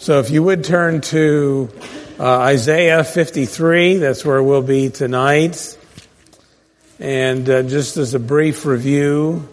So if you would turn to Isaiah 53, that's where we'll be tonight. And just as a brief review,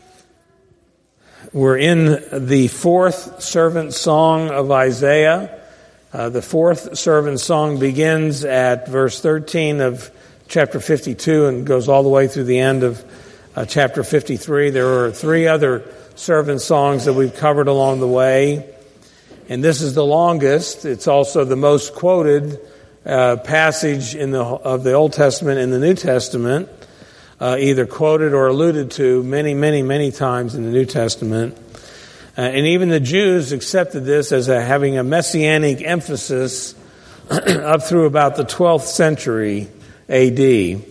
we're in the fourth servant song of Isaiah. The fourth servant song begins at verse 13 of chapter 52 and goes all the way through the end of chapter 53. There are three other servant songs that we've covered along the way. And this is the longest. It's also the most quoted passage of the Old Testament and the New Testament, either quoted or alluded to many times in the New Testament. And even the Jews accepted this as having a messianic emphasis up through about the 12th century A.D.,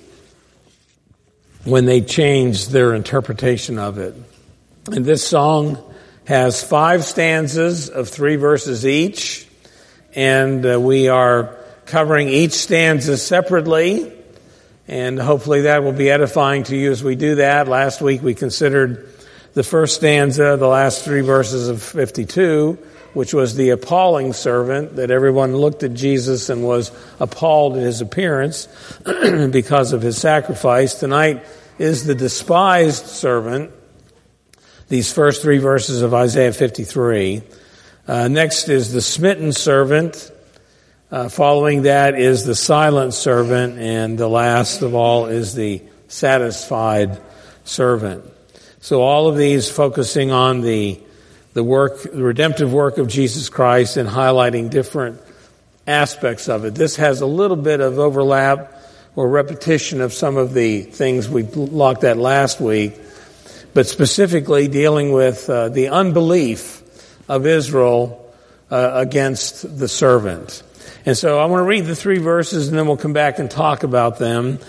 when they changed their interpretation of it. And this song has 5 stanzas of 3 verses each, and we are covering each stanza separately, and hopefully that will be edifying to you as we do that. Last week we considered the first stanza, the last 3 verses of 52, which was the appalling servant, that everyone looked at Jesus and was appalled at his appearance because of his sacrifice. Tonight is the despised servant, these first 3 verses of Isaiah 53. Next is the smitten servant. Following that is the silent servant. And the last of all is the satisfied servant. So all of these focusing on the redemptive work of Jesus Christ and highlighting different aspects of it. This has a little bit of overlap or repetition of some of the things we looked at last week, but specifically dealing with the unbelief of Israel against the servant. And so I want to read the 3 verses and then we'll come back and talk about them.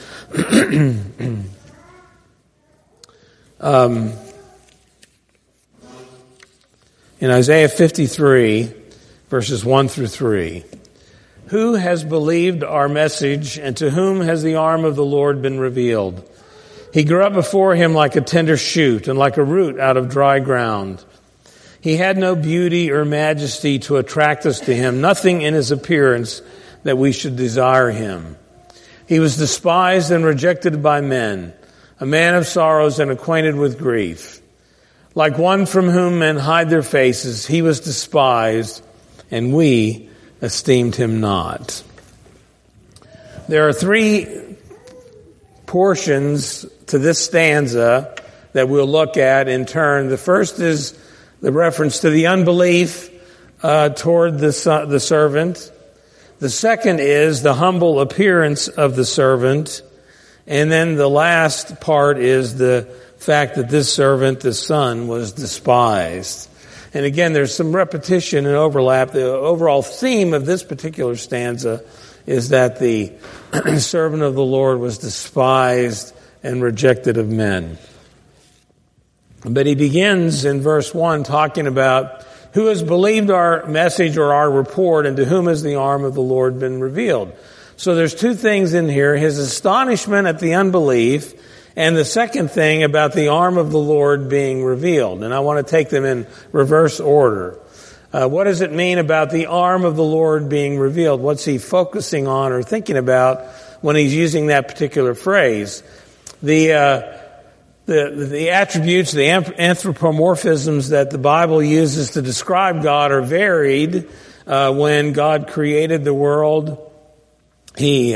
In Isaiah 53, verses 1 through 3, "Who has believed our message, and to whom has the arm of the Lord been revealed? He grew up before him like a tender shoot, and like a root out of dry ground. He had no beauty or majesty to attract us to him, nothing in his appearance that we should desire him. He was despised and rejected by men, a man of sorrows and acquainted with grief. Like one from whom men hide their faces, he was despised, and we esteemed him not." There are 3 portions to this stanza that we'll look at in turn. The first is the reference to the unbelief toward the servant. The second is the humble appearance of the servant. And then the last part is the fact that this servant, the son, was despised. And again, there's some repetition and overlap. The overall theme of this particular stanza is that the servant of the Lord was despised and rejected of men. But he begins in verse 1 talking about who has believed our message or our report, and to whom has the arm of the Lord been revealed. So there's 2 things in here: his astonishment at the unbelief, and the second thing about the arm of the Lord being revealed. And I want to take them in reverse order. What does it mean about the arm of the Lord being revealed? What's he focusing on or thinking about when he's using that particular phrase? The attributes, the anthropomorphisms that the Bible uses to describe God are varied. When God created the world, He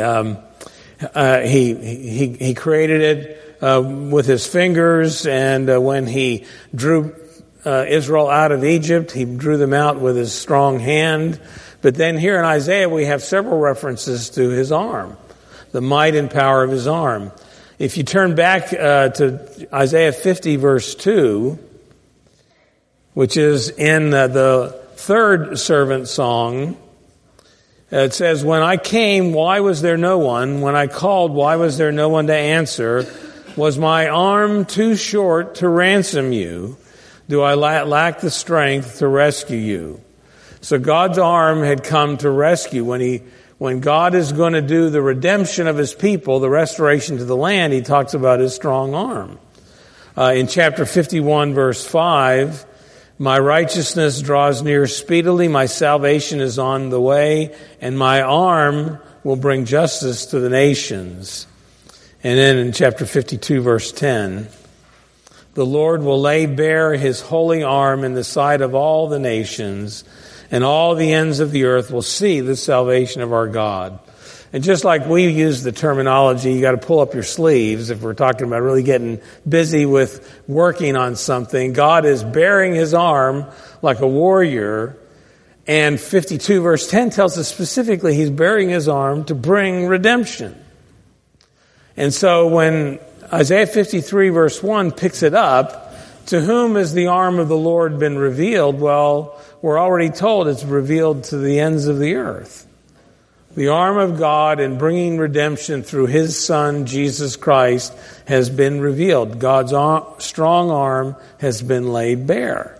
created it with his fingers, and when he drew Israel out of Egypt, he drew them out with his strong hand. But then here in Isaiah we have several references to his arm, the might and power of his arm. If you turn back to Isaiah 50 verse 2, which is in the third servant song, it says, "When I came, why was there no one? When I called, why was there no one to answer? Was my arm too short to ransom you? Do I lack the strength to rescue you?" So God's arm had come to rescue. When God is going to do the redemption of his people, the restoration to the land, he talks about his strong arm. In chapter 51 verse 5, My righteousness draws near speedily. My salvation is on the way, and my arm will bring justice to the nations. And then in chapter 52, verse 10, the Lord will lay bare his holy arm in the sight of all the nations, and all the ends of the earth will see the salvation of our God. And just like we use the terminology, you got to pull up your sleeves if we're talking about really getting busy with working on something. God is bearing his arm like a warrior. And 52 verse 10 tells us specifically he's bearing his arm to bring redemption. And so when Isaiah 53 verse 1 picks it up, to whom has the arm of the Lord been revealed? Well, we're already told it's revealed to the ends of the earth. The arm of God in bringing redemption through his Son, Jesus Christ, has been revealed. God's strong arm has been laid bare.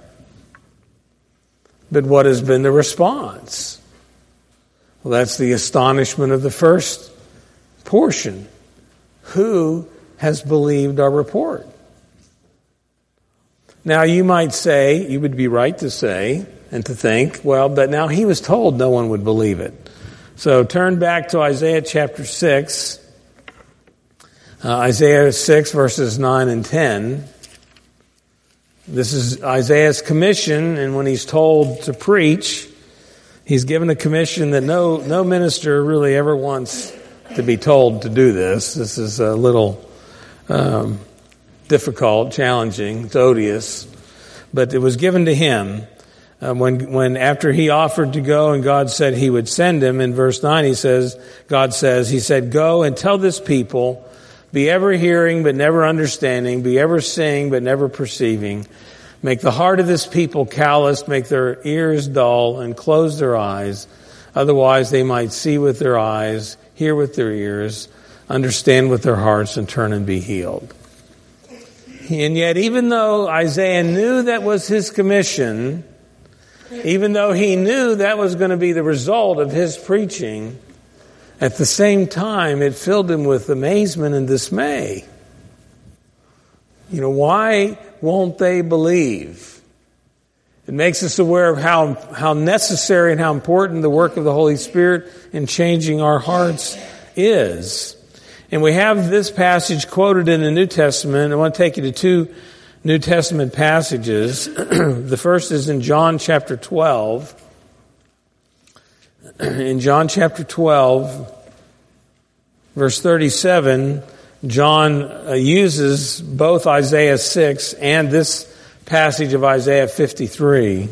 But what has been the response? Well, that's the astonishment of the first portion. Who has believed our report? Now, you might say, you would be right to say and to think, well, but now he was told no one would believe it. So turn back to Isaiah chapter 6. Isaiah 6 verses 9 and 10. This is Isaiah's commission, and when he's told to preach, he's given a commission that no minister really ever wants to be told to do this. This is a little difficult, challenging, it's odious, but it was given to him. When after he offered to go and God said he would send him, in verse 9 he said, go and tell this people, be ever hearing but never understanding, be ever seeing but never perceiving. Make the heart of this people calloused, make their ears dull, and close their eyes. Otherwise they might see with their eyes, hear with their ears, understand with their hearts, and turn and be healed. And yet, even though Isaiah knew that was his commission, even though he knew that was going to be the result of his preaching, at the same time, it filled him with amazement and dismay. Why won't they believe? It makes us aware of how necessary and how important the work of the Holy Spirit in changing our hearts is. And we have this passage quoted in the New Testament. I want to take you to two New Testament passages. The first is in John chapter 12. In John chapter 12, verse 37, John uses both Isaiah 6 and this passage of Isaiah 53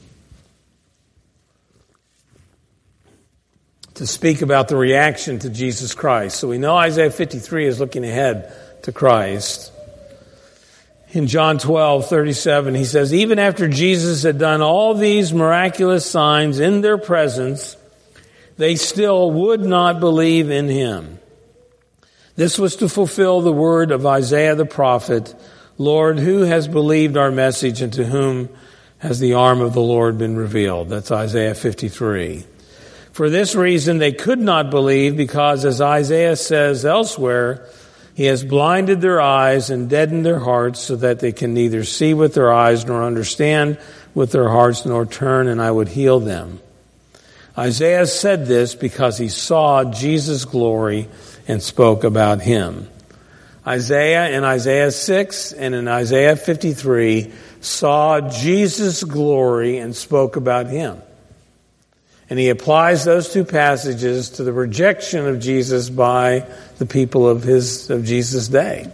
to speak about the reaction to Jesus Christ. So we know Isaiah 53 is looking ahead to Christ. In John 12:37, he says, even after Jesus had done all these miraculous signs in their presence, they still would not believe in him. This was to fulfill the word of Isaiah the prophet, Lord, who has believed our message, and to whom has the arm of the Lord been revealed? That's Isaiah 53. For this reason, they could not believe, because as Isaiah says elsewhere, he has blinded their eyes and deadened their hearts so that they can neither see with their eyes nor understand with their hearts nor turn, and I would heal them. Isaiah said this because he saw Jesus' glory and spoke about him. Isaiah in Isaiah 6 and in Isaiah 53 saw Jesus' glory and spoke about him. And he applies those two passages to the rejection of Jesus by the people of Jesus' day.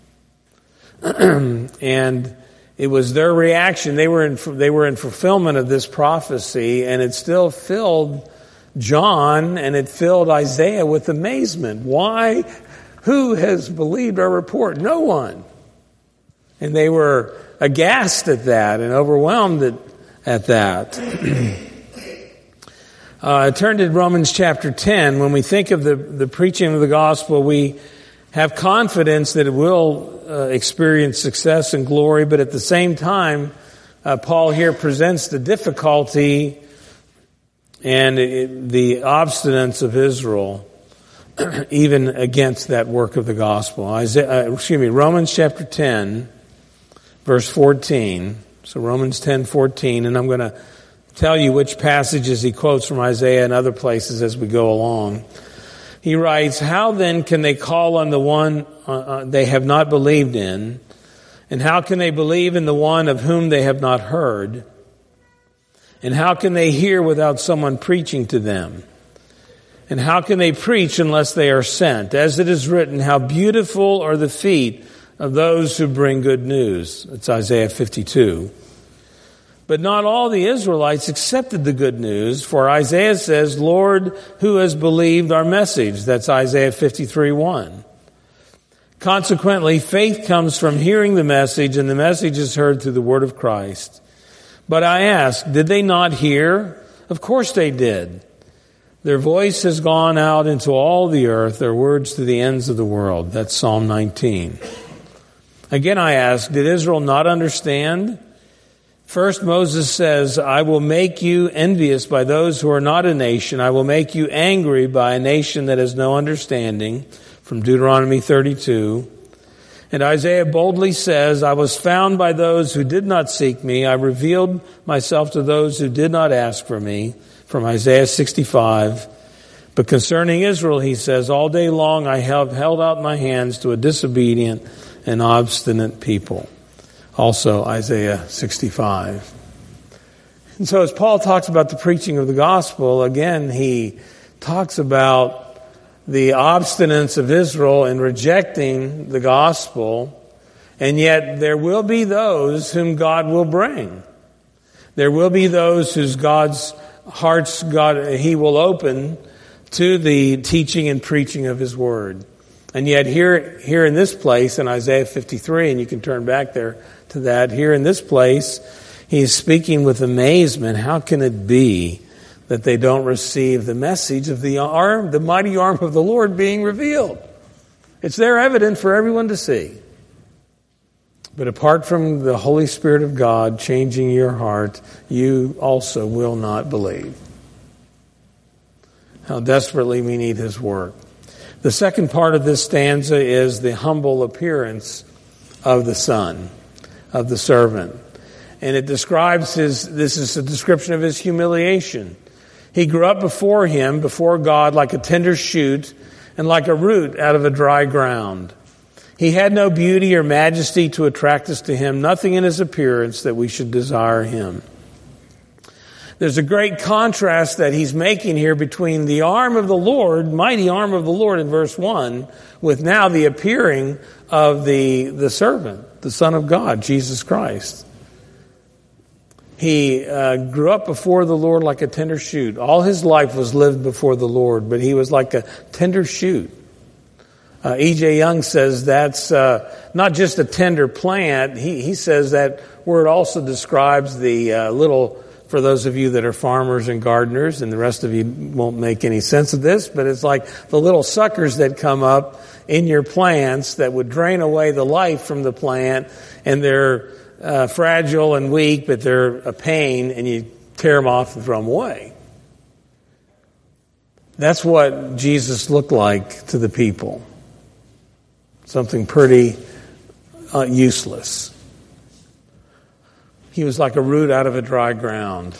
And it was their reaction. They were in fulfillment of this prophecy, and it still filled John and it filled Isaiah with amazement. Why? Who has believed our report? No one. And they were aghast at that and overwhelmed at that. Turn to Romans chapter 10. When we think of the preaching of the gospel, we have confidence that it will experience success and glory, but at the same time, Paul here presents the difficulty and the obstinance of Israel even against that work of the gospel. Romans chapter 10, verse 14. So Romans 10:14, and I'm going to tell you which passages he quotes from Isaiah and other places as we go along. He writes, "How then can they call on the one they have not believed in? And how can they believe in the one of whom they have not heard? And how can they hear without someone preaching to them? And how can they preach unless they are sent? As it is written, how beautiful are the feet of those who bring good news." It's Isaiah 52. But not all the Israelites accepted the good news, for Isaiah says, "Lord, who has believed our message?" That's Isaiah 53:1. Consequently, faith comes from hearing the message, and the message is heard through the word of Christ. But I ask, did they not hear? Of course they did. Their voice has gone out into all the earth, their words to the ends of the world. That's Psalm 19. Again, I ask, did Israel not understand? First, Moses says, "I will make you envious by those who are not a nation. I will make you angry by a nation that has no understanding," from Deuteronomy 32. And Isaiah boldly says, "I was found by those who did not seek me. I revealed myself to those who did not ask for me," from Isaiah 65. But concerning Israel, he says, "All day long I have held out my hands to a disobedient and obstinate people." Also Isaiah 65. And so as Paul talks about the preaching of the gospel, again, he talks about the obstinance of Israel in rejecting the gospel, and yet there will be those whom God will bring. There will be those whose God's hearts He will open to the teaching and preaching of His word. And yet here in this place, in Isaiah 53, and you can turn back there to that, here in this place, he's speaking with amazement. How can it be that they don't receive the message of the mighty arm of the Lord being revealed? It's there evident for everyone to see. But apart from the Holy Spirit of God changing your heart, you also will not believe. How desperately we need His work. The second part of this stanza is the humble appearance of the Son, of the servant. And it describes this is a description of His humiliation. He grew up before Him, before God, like a tender shoot and like a root out of a dry ground. He had no beauty or majesty to attract us to Him, nothing in His appearance that we should desire Him. There's a great contrast that he's making here between the arm of the Lord, mighty arm of the Lord in verse 1, with now the appearing of the servant, the Son of God, Jesus Christ. He grew up before the Lord like a tender shoot. All his life was lived before the Lord, but he was like a tender shoot. E.J. Young says that's not just a tender plant. He says that word also describes the little... For those of you that are farmers and gardeners, and the rest of you won't make any sense of this, but it's like the little suckers that come up in your plants that would drain away the life from the plant, and they're fragile and weak, but they're a pain, and you tear them off and throw them away. That's what Jesus looked like to the people. Something pretty useless. He was like a root out of a dry ground.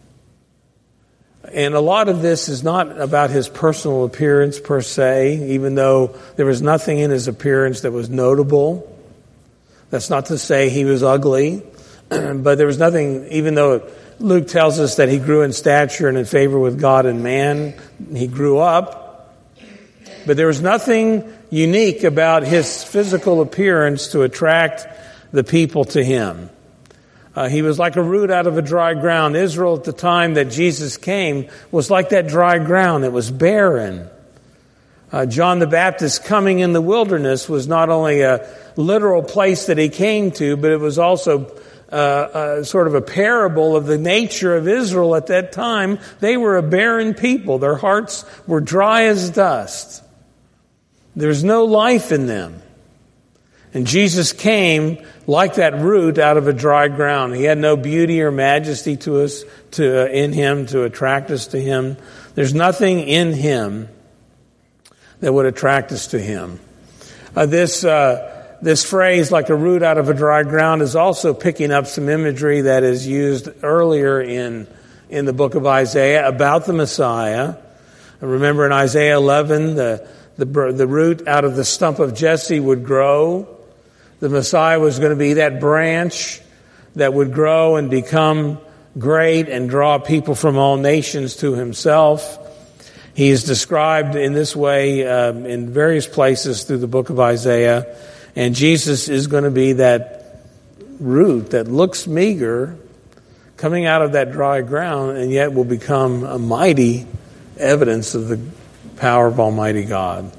And a lot of this is not about his personal appearance per se, even though there was nothing in his appearance that was notable. That's not to say he was ugly, but there was nothing, even though Luke tells us that he grew in stature and in favor with God and man, he grew up. But there was nothing unique about his physical appearance to attract the people to him. He was like a root out of a dry ground. Israel at the time that Jesus came was like that dry ground. It was barren. John the Baptist coming in the wilderness was not only a literal place that he came to, but it was also sort of a parable of the nature of Israel at that time. They were a barren people. Their hearts were dry as dust. There's no life in them. And Jesus came like that root out of a dry ground. He had no beauty or majesty to us, in him, to attract us to him. There's nothing in him that would attract us to him. This This phrase, like a root out of a dry ground, is also picking up some imagery that is used earlier in the book of Isaiah about the Messiah. Remember in Isaiah 11, the root out of the stump of Jesse would grow. The Messiah was going to be that branch that would grow and become great and draw people from all nations to himself. He is described in this way in various places through the book of Isaiah. And Jesus is going to be that root that looks meager coming out of that dry ground and yet will become a mighty evidence of the power of Almighty God.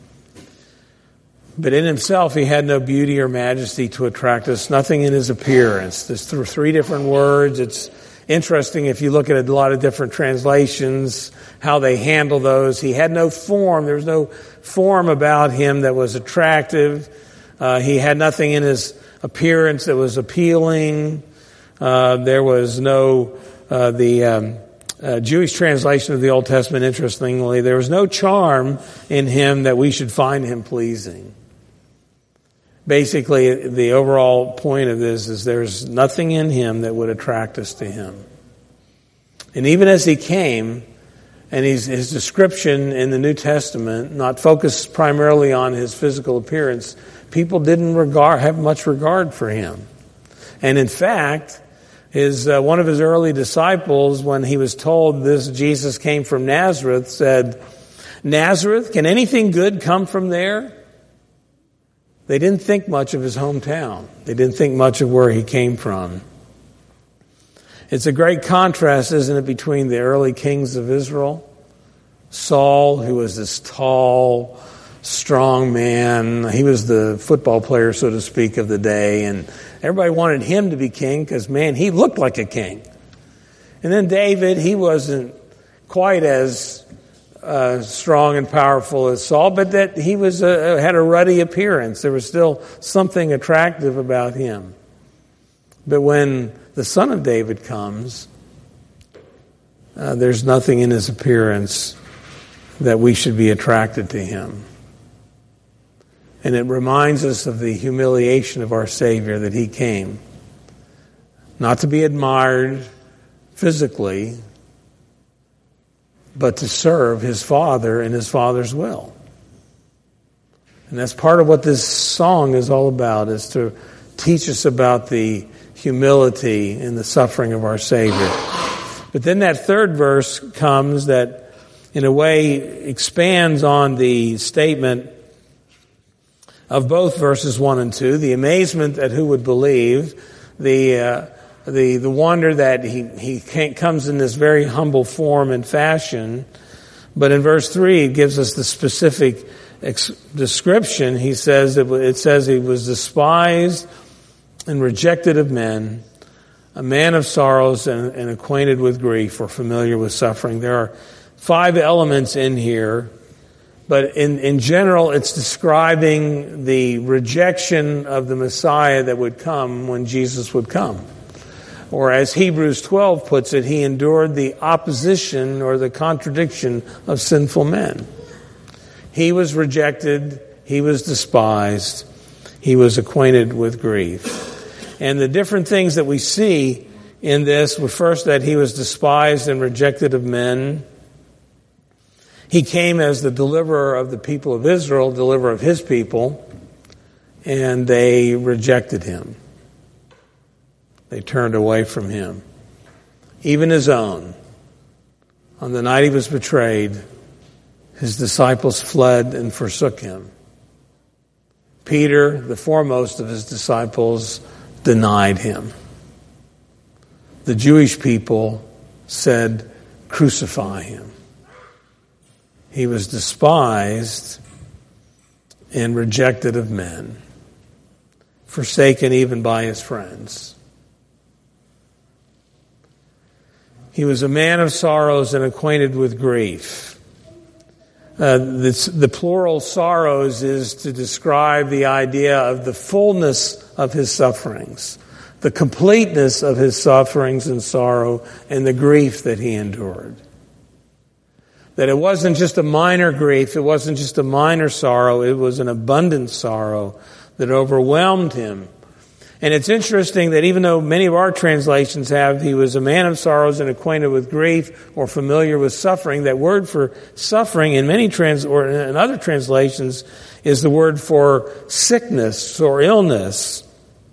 But in himself, he had no beauty or majesty to attract us, nothing in his appearance. There's three different words. It's interesting if you look at a lot of different translations, how they handle those. He had no form. There was no form about him that was attractive. He had nothing in his appearance that was appealing. There was no, Jewish translation of the Old Testament, interestingly, there was no charm in him that we should find him pleasing. Basically, the overall point of this is there's nothing in him that would attract us to him. And even as he came, and his description in the New Testament, not focused primarily on his physical appearance, people didn't have much regard for him. And in fact, one of his early disciples, when he was told this Jesus came from Nazareth, said, "Nazareth, can anything good come from there?" They didn't think much of his hometown. They didn't think much of where he came from. It's a great contrast, isn't it, between the early kings of Israel? Saul, who was this tall, strong man. He was the football player, so to speak, of the day. And everybody wanted him to be king because, man, he looked like a king. And then David, he wasn't quite as strong and powerful as Saul, but that he had a ruddy appearance. There was still something attractive about him. But when the Son of David comes, there's nothing in his appearance that we should be attracted to him. And it reminds us of the humiliation of our Savior, that he came not to be admired physically, but to serve his Father in his Father's will. And that's part of what this song is all about, is to teach us about the humility and the suffering of our Savior. But then that third verse comes that in a way expands on the statement of both verses 1 and 2, the amazement at who would believe, the wonder that he comes in this very humble form and fashion. But in verse 3, it gives us the specific description. It says he was despised and rejected of men, a man of sorrows and acquainted with grief, or familiar with suffering. There are 5 elements in here, but in general, it's describing the rejection of the Messiah that would come when Jesus would come. Or as Hebrews 12 puts it, he endured the opposition or the contradiction of sinful men. He was rejected, he was despised, he was acquainted with grief. And the different things that we see in this were first that he was despised and rejected of men. He came as the deliverer of the people of Israel, deliverer of his people, and they rejected him. They turned away from him. Even his own. On the night he was betrayed, his disciples fled and forsook him. Peter, the foremost of his disciples, denied him. The Jewish people said, "Crucify him." He was despised and rejected of men, forsaken even by his friends. He was a man of sorrows and acquainted with grief. The plural sorrows is to describe the idea of the fullness of his sufferings, the completeness of his sufferings and sorrow, and the grief that he endured. That it wasn't just a minor grief, it wasn't just a minor sorrow, it was an abundant sorrow that overwhelmed him. And it's interesting that even though many of our translations have, he was a man of sorrows and acquainted with grief or familiar with suffering, that word for suffering in or in other translations is the word for sickness or illness.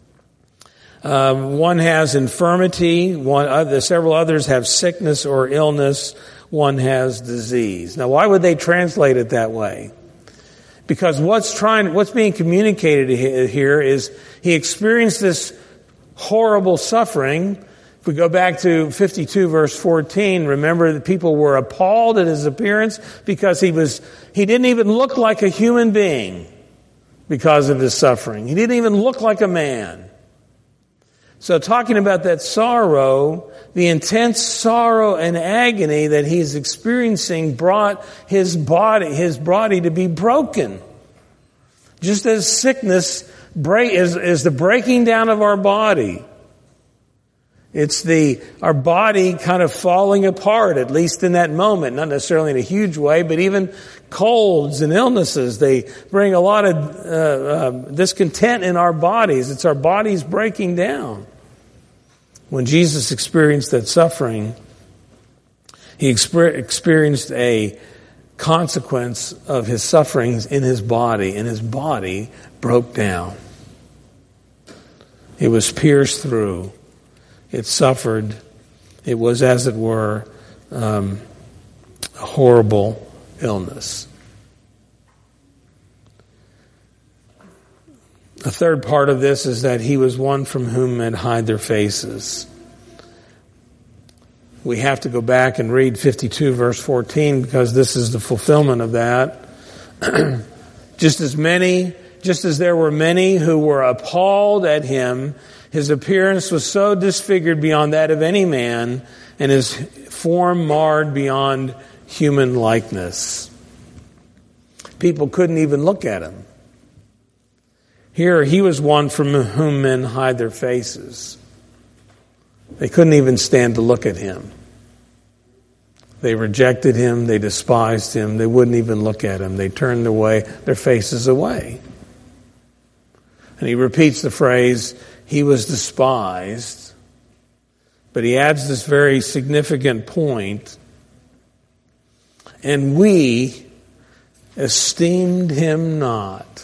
One has infirmity, several others have sickness or illness, one has disease. Now, why would they translate it that way? Because what's being communicated here is he experienced this horrible suffering. If we go back to 52 verse 14, remember the people were appalled at his appearance because he didn't even look like a human being because of his suffering. He didn't even look like a man. So talking about that sorrow, the intense sorrow and agony that he's experiencing brought his body to be broken. Just as sickness is the breaking down of our body. It's our body kind of falling apart, at least in that moment. Not necessarily in a huge way, but even colds and illnesses, they bring a lot of discontent in our bodies. It's our bodies breaking down. When Jesus experienced that suffering, he experienced a consequence of his sufferings in his body, and his body broke down. It was pierced through. It suffered. It was, as it were, a horrible illness. A third part of this is that he was one from whom men hide their faces. We have to go back and read 52 verse 14 because this is the fulfillment of that. Just as there were many who were appalled at him, his appearance was so disfigured beyond that of any man, and his form marred beyond human likeness. People couldn't even look at him. Here, he was one from whom men hide their faces. They couldn't even stand to look at him. They rejected him. They despised him. They wouldn't even look at him. They turned their faces away. And he repeats the phrase, he was despised. But he adds this very significant point. And we esteemed him not.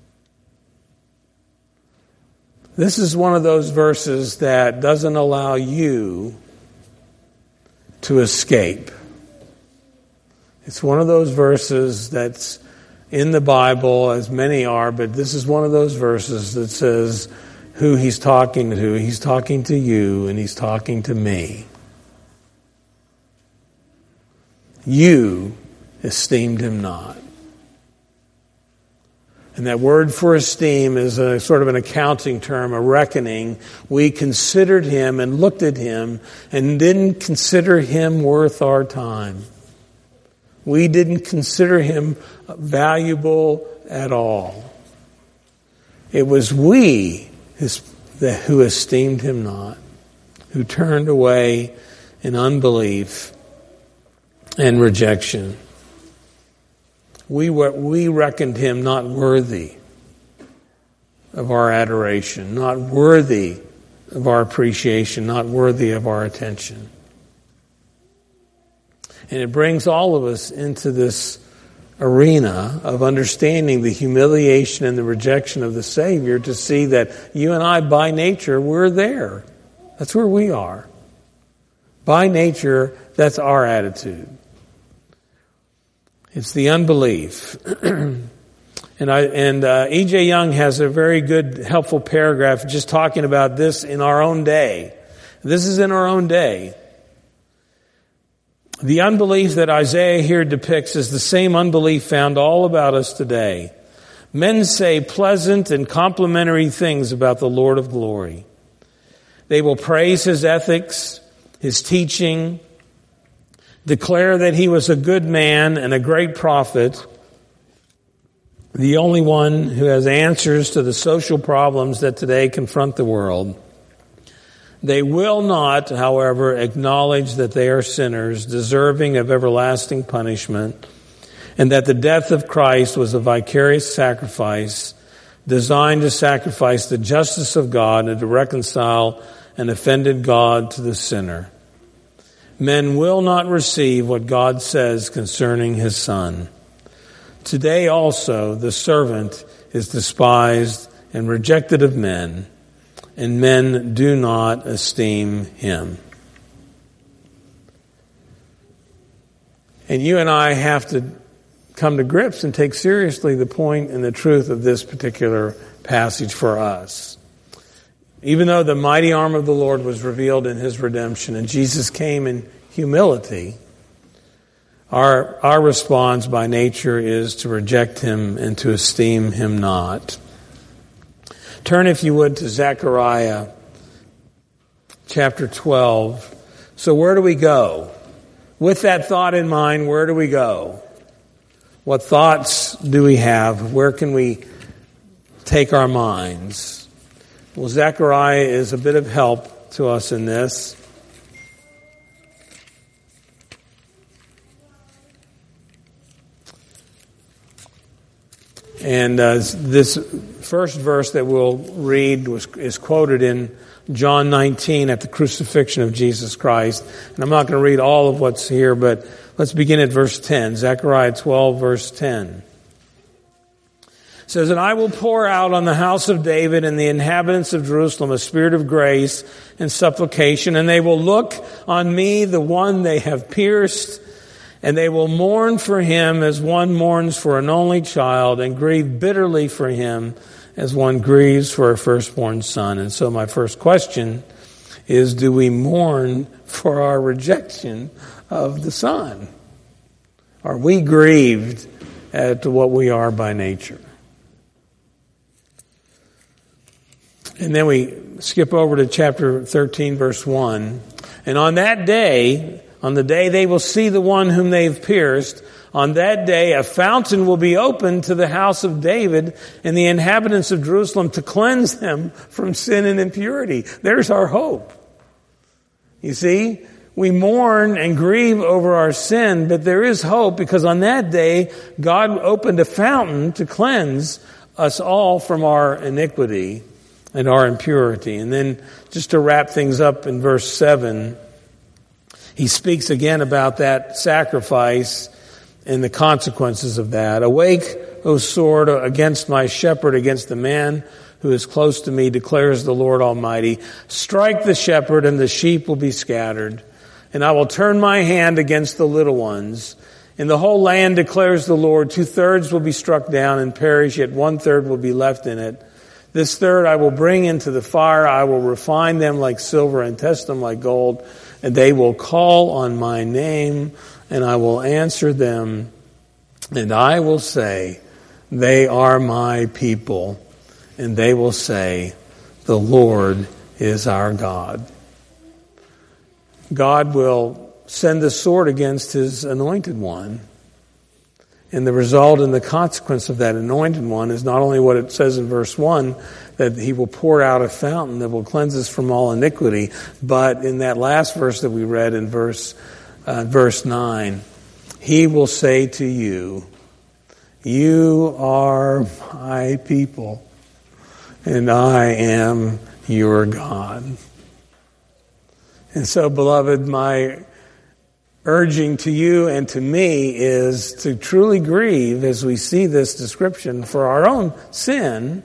This is one of those verses that doesn't allow you to escape. It's one of those verses that's in the Bible, as many are, but this is one of those verses that says who he's talking to. He's talking to you and he's talking to me. You esteemed him not. And that word for esteem is a sort of an accounting term, a reckoning. We considered him and looked at him and didn't consider him worth our time. We didn't consider him valuable at all. It was we who esteemed him not, who turned away in unbelief and rejection. We reckoned him not worthy of our adoration, not worthy of our appreciation, not worthy of our attention. And it brings all of us into this arena of understanding the humiliation and the rejection of the Savior to see that you and I, by nature, we're there. That's where we are. By nature, that's our attitude. It's the unbelief. And E.J. Young has a very good, helpful paragraph just talking about this in our own day. This is in our own day. The unbelief that Isaiah here depicts is the same unbelief found all about us today. Men say pleasant and complimentary things about the Lord of glory. They will praise his ethics, his teaching, declare that he was a good man and a great prophet, the only one who has answers to the social problems that today confront the world. They will not, however, acknowledge that they are sinners, deserving of everlasting punishment, and that the death of Christ was a vicarious sacrifice designed to sacrifice the justice of God and to reconcile an offended God to the sinner. Men will not receive what God says concerning his Son. Today also the servant is despised and rejected of men, and men do not esteem him. And you and I have to come to grips and take seriously the point and the truth of this particular passage for us. Even though the mighty arm of the Lord was revealed in his redemption and Jesus came in humility, our response by nature is to reject him and to esteem him not. Turn, if you would, to Zechariah chapter 12. So where do we go? With that thought in mind, where do we go? What thoughts do we have? Where can we take our minds? Well, Zechariah is a bit of help to us in this. And this first verse that we'll read is quoted in John 19 at the crucifixion of Jesus Christ. And I'm not going to read all of what's here, but let's begin at verse 10. Zechariah 12, verse 10. It says, "And I will pour out on the house of David and the inhabitants of Jerusalem a spirit of grace and supplication, and they will look on me, the one they have pierced, and they will mourn for him as one mourns for an only child, and grieve bitterly for him as one grieves for a firstborn son." And so my first question is, do we mourn for our rejection of the Son? Are we grieved at what we are by nature? And then we skip over to chapter 13, verse 1. "And on that day, on the day they will see the one whom they've pierced, on that day a fountain will be opened to the house of David and the inhabitants of Jerusalem to cleanse them from sin and impurity." There's our hope. You see, we mourn and grieve over our sin, but there is hope because on that day God opened a fountain to cleanse us all from our iniquity and our impurity. And then just to wrap things up in verse 7, he speaks again about that sacrifice and the consequences of that. "Awake, O sword, against my shepherd, against the man who is close to me, declares the Lord Almighty. Strike the shepherd and the sheep will be scattered. And I will turn my hand against the little ones. In the whole land, declares the Lord, 2/3 will be struck down and perish, yet 1/3 will be left in it. This third I will bring into the fire. I will refine them like silver and test them like gold. And they will call on my name, and I will answer them. And I will say, they are my people. And they will say, the Lord is our God." God will send the sword against his anointed one. And the result and the consequence of that anointed one is not only what it says in verse 1, that he will pour out a fountain that will cleanse us from all iniquity, but in that last verse that we read in verse 9, he will say to you, "You are my people, and I am your God." And so, beloved, my urging to you and to me is to truly grieve as we see this description for our own sin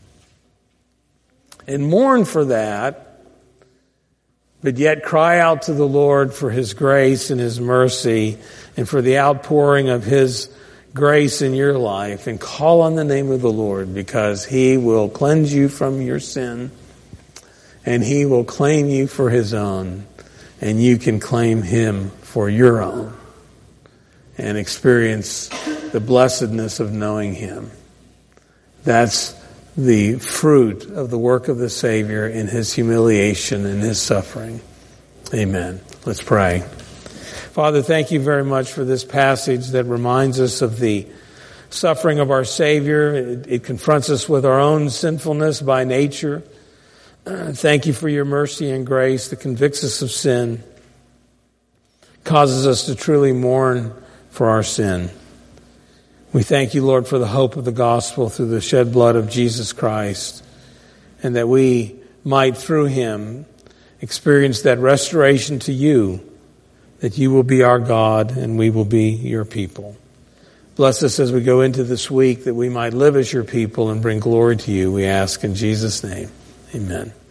and mourn for that, but yet cry out to the Lord for his grace and his mercy and for the outpouring of his grace in your life, and call on the name of the Lord, because he will cleanse you from your sin and he will claim you for his own, and you can claim him for your own and experience the blessedness of knowing him. That's the fruit of the work of the Savior in his humiliation and his suffering. Amen. Let's pray. Father, thank you very much for this passage that reminds us of the suffering of our Savior. It confronts us with our own sinfulness by nature. Thank you for your mercy and grace that convicts us of sin, causes us to truly mourn for our sin. We thank you, Lord, for the hope of the gospel through the shed blood of Jesus Christ, and that we might, through him, experience that restoration to you, that you will be our God and we will be your people. Bless us as we go into this week, that we might live as your people and bring glory to you, we ask in Jesus' name. Amen.